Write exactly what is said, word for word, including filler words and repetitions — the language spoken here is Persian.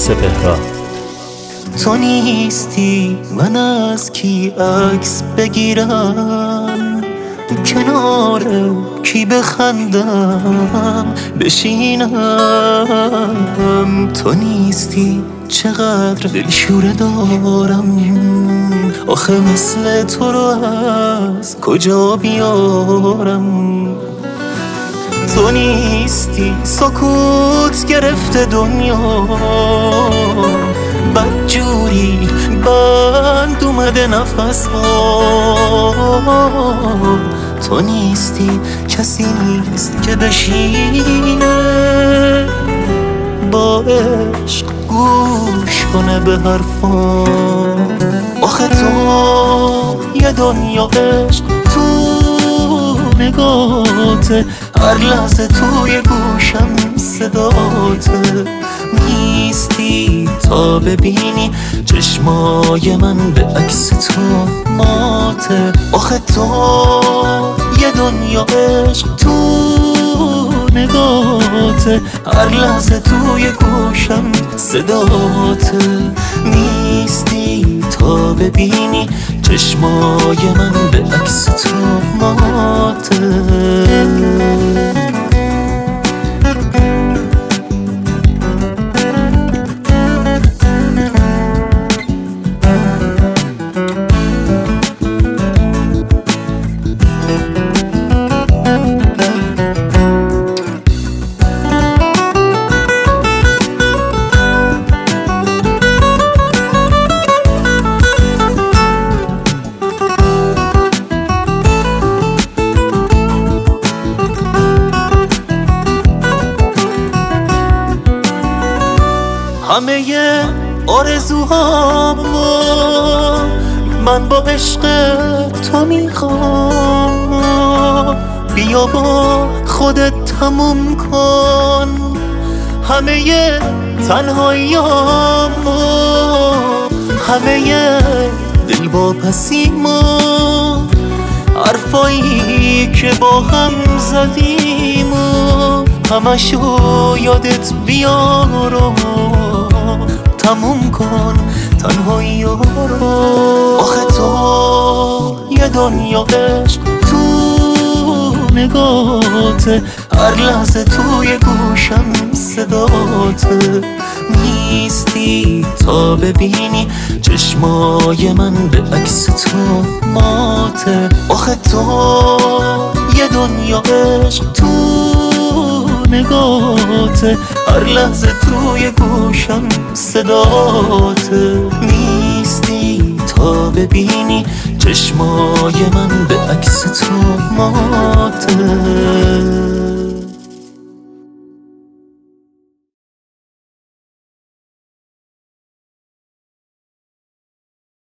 سپهرا. تو نیستی من از کی عکس بگیرم، کنار کی بخندم بشینم. تو نیستی چقدر دلشوره دارم، آخه مثل تو رو از کجا بیارم. تو نیستی سکوت گرفته دنیا، بدجوری بند اومده نفس ها. تو نیستی کسی نیست که بشینه با عشق گوش کنه به حرفام. آخه تو یه دنیا عشق تو نگاته، هر لحظه توی گوشم صداته. نیستی تا ببینی چشمای من به عکس تو ماته. آخه تو یه دنیا عشق تو نگاته، هر لحظه توی گوشم صداته. نیستی تا ببینی چشمای من به عکس تو ماته. همه آرزوهامو من با عشق تو میخوام، بیا با خودت تموم کن همه تنهاییامو، همه دلواپسیمو، حرفایی که با هم زدیم و همشو یادت بیار و تموم کن تنهایی رو. آخه تو یه دنیا عشق تو نگاته، هر لحظه توی گوشم صداته. نیستی تا ببینی چشمای من به عکس تو ماته. آخه تو یه دنیا عشق تو نگاته، هر لحظه توی گوشم صداته. نیستی تا ببینی چشمای من به عکس تو ماته.